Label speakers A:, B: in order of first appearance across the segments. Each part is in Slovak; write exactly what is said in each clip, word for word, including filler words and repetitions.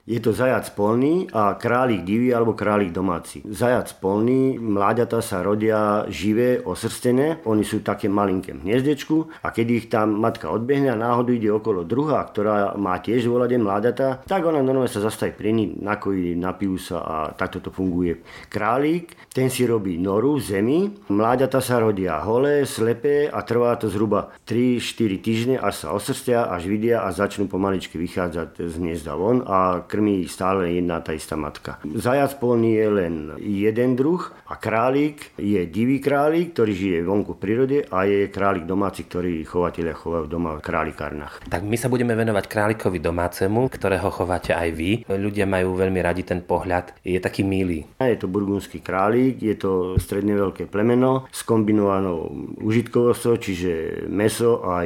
A: Je to zajac polný a králik divý alebo králik domáci. Zajac polný, mláďatá sa rodia živé, osrstené, oni sú také malinké v hniezdečku a keď ich tam matka odbehne a náhodou ide okolo druhá, ktorá má tiež volade mláďatá, tak ona normálne sa zastaví pri ní, nakojí, napijú sa a takto to funguje. Králik, ten si robí noru v zemi, mláďatá sa rodia holé, slepé a trvá to zhruba tri štyri týždne, až sa osrstia, až vidia a začnú pomaličky vychádzať z hniezda von a krmí ich stále jedna tá istá matka. Zajac polný je len jeden druh a králik je divý králik, ktorý žije vonku v prírode a je králik domáci, ktorý chovatelia chovajú doma v králikárnach.
B: Tak my sa budeme venovať králikovi domácemu, ktorého chováte aj vy. Ľudia majú veľmi radi ten pohľad, je taký milý.
A: Je to burgundský králik, je to stredne veľké plemeno s kombinovanou užitkovosťou, čiže mäso aj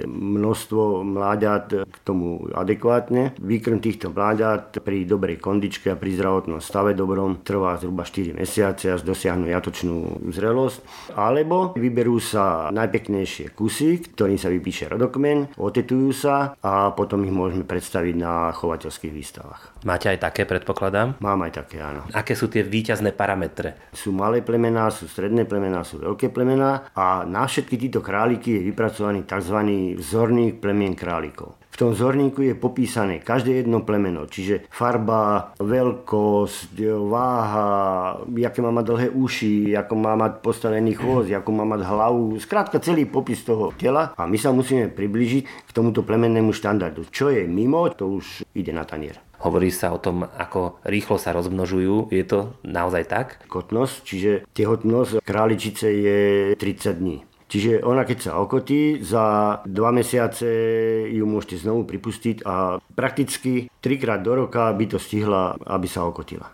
A: množstvo mláďat k tomu adekvátne. Výkrm týchto mláďat pri dobrej kondičke a pri zdravotnom stave dobrom trvá zhruba štyri mesiace až dosiahnu jatočnú zrelosť. Alebo vyberú sa najpeknejšie kusy, ktorým sa vypíše rodokmeň, otetujú sa a potom ich môžeme predstaviť na chovateľských výstavách.
B: Máte aj také, predpokladám?
A: Mám aj také, áno.
B: Aké sú tie víťazné parametre?
A: Sú malé plemená, sú stredné plemená, sú veľké plemená a na všetky títo králiky je vypracovaný tzv. Vzorník plemien králikov. V tom vzorníku je popísané každé jedno plemeno, čiže farba, veľkosť, váha, aké má mať dlhé uši, ako má mať postavený chvost, ako má mať hlavu, skrátka celý popis toho tela a my sa musíme priblížiť k tomuto plemennému štandardu. Čo je mimo, to už ide na tanier.
B: Hovorí sa o tom, ako rýchlo sa rozmnožujú. Je to naozaj tak?
A: Kotnosť, čiže tehotnosť králičice je tridsať dní. Čiže ona keď sa okotí, za dva mesiace ju môžete znovu pripustiť a prakticky trikrát do roka by to stihla, aby sa okotila.